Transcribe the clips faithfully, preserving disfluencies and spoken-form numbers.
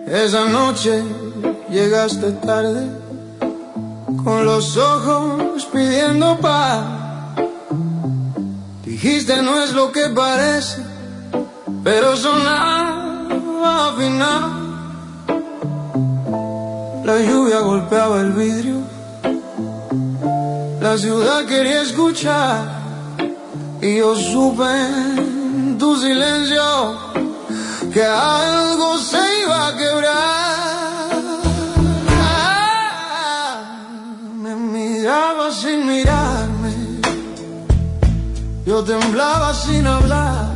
Esa noche llegaste tarde, con los ojos pidiendo paz. Dijiste no es lo que parece, pero sonaba final. La lluvia golpeaba el vidrio, la ciudad quería escuchar, y yo supe en tu silencio que algo se iba a quebrar. Me miraba sin mirarme, yo temblaba sin hablar.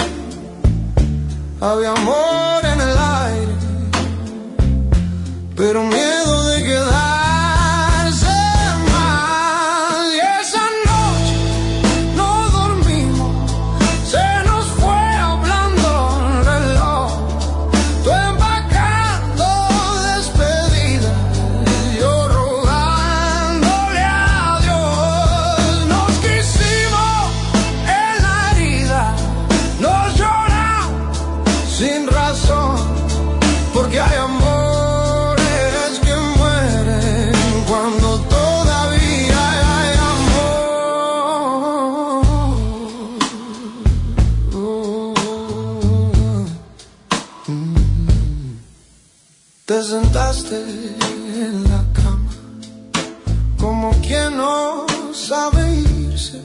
Había amor en el aire, pero miedo de quedarse mal. Y esa noche no dormimos, se nos fue hablando el reloj. Tú empacando despedida, yo rogándole a Dios. Nos quisimos en la herida, nos lloramos sin razón, porque hay amor cuando todavía hay amor. Te sentaste en la cama como quien no sabe irse.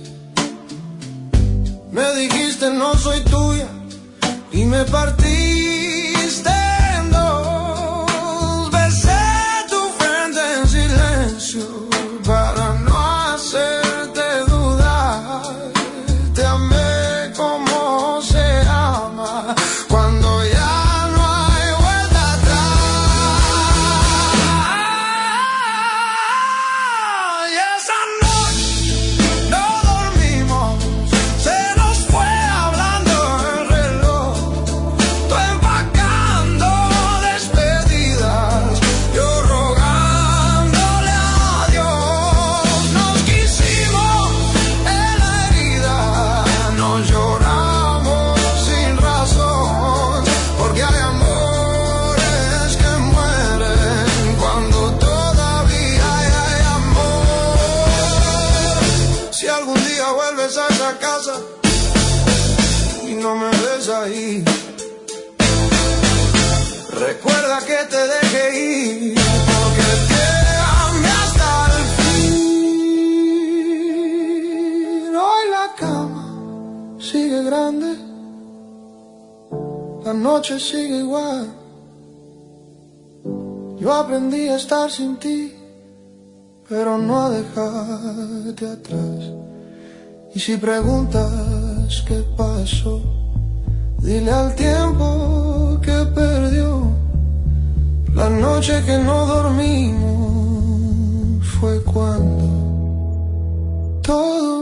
Me dijiste no soy tuya y me partiste en dos. Besé tu frente en silencio para no hacerte dudar. Te amé como se ama cuando ya no hay vuelta atrás. Y esa noche no dormimos, se nos fue hablando el reloj. Tú empacando despedidas, yo rogándole a Dios. Nos quisimos en la herida, nos lloramos sin razón, porque hay amores que mueren cuando todavía hay amor. Si algún día vuelves a esa casa y no me ves ahí, recuerda que te dejé ir, porque te amé hasta el fin. Hoy la cama sigue grande, la noche sigue igual. Yo aprendí a estar sin ti, pero no a dejarte atrás. Y si preguntas qué pasó, dile al tiempo que perdió. La noche que no dormimos fue cuando todo